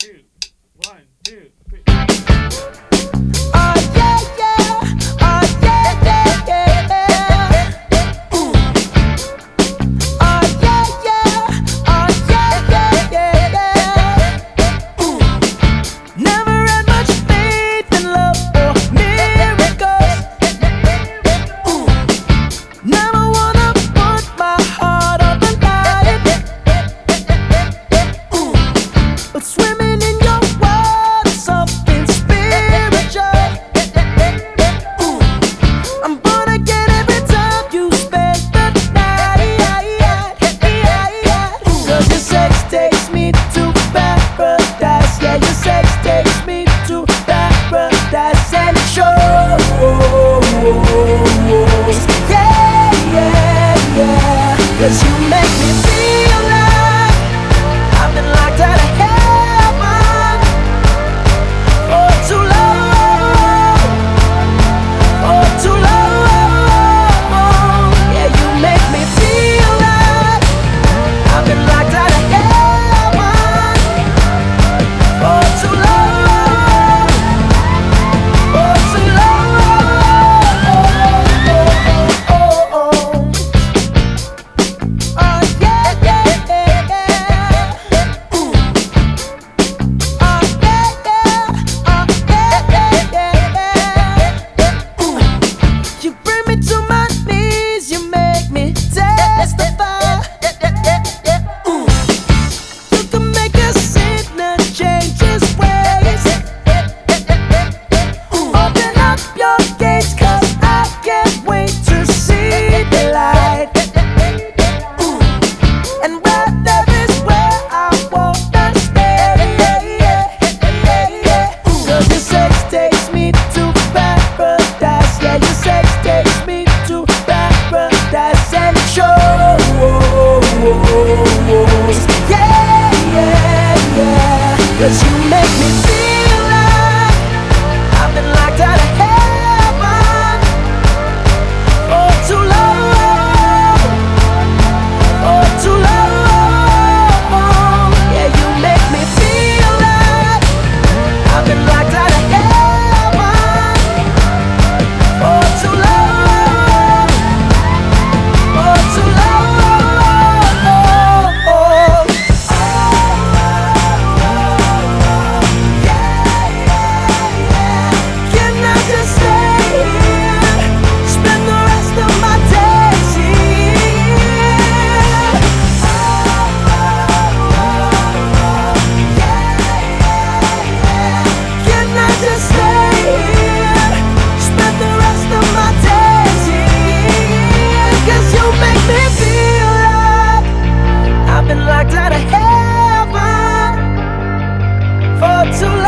two, 1, 2, 3. Oh yeah, yeah. Oh yeah, yeah, yeah. Ooh. Oh yeah, yeah. Oh yeah, yeah, yeah. Ooh. Never had much faith in love or miracles. Ooh. Never wanna put my heart on the line. Ooh. But swimming in your world is something spiritual. Ooh. I'm born again every time you spend the night. 'Cause your sex takes me to paradise. Yeah, your sex takes me to paradise. And it shows. Yeah, yeah, yeah. 'Cause you make me feel like I've been locked out of heaven for too long, for too long. Yeah, you make me feel like I've been locked out of heaven for too long, for too long. Oh yeah, yeah, yeah, yeah. Ooh. Oh yeah, yeah. Oh yeah, yeah, yeah, yeah. Ooh. You bring me to my knees, you make me testify. Ooh. You can make a sinner change his ways. Open up your gates, 'cause I can't wait to see the light. Ooh. And right there is where I wanna stay. 'Cause your sex takes me to paradise. Yeah, your sex takes me to paradise. And it shows. Yeah, yeah, yeah. 'Cause you make me feel like I've been locked out of heaven for too long, for too long. Yeah, you make me feel like I've been locked out of heaven for too long, for too long. Can I just stay here, spend the rest of my days here? Can I just stay here, spend the rest of my days here? 'Cause you make me feel like I've been locked out of heaven for too long.